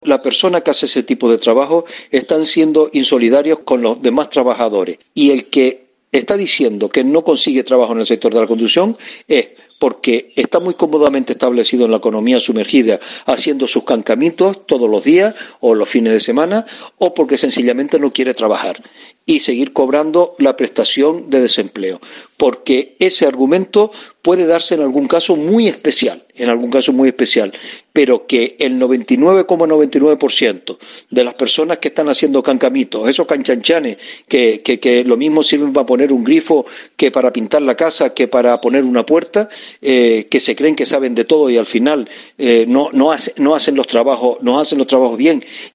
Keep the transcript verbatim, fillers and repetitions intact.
La persona que hace ese tipo de trabajo están siendo insolidarios con los demás trabajadores. Y el que está diciendo que no consigue trabajo en el sector de la construcción es porque está muy cómodamente establecido en la economía sumergida haciendo sus cancamientos todos los días o los fines de semana, o porque sencillamente no quiere trabajar y seguir cobrando la prestación de desempleo. Porque ese argumento puede darse en algún caso muy especial, en algún caso muy especial, pero que el noventa y nueve coma noventa y nueve por ciento de las personas que están haciendo cancamientos, esos canchanchanes que, que, que lo mismo sirven para poner un grifo que para pintar la casa, que para poner una puerta, eh, que se creen que saben de todo y al final eh, no, no, hace, no hacen los trabajos, no hacen los trabajos bien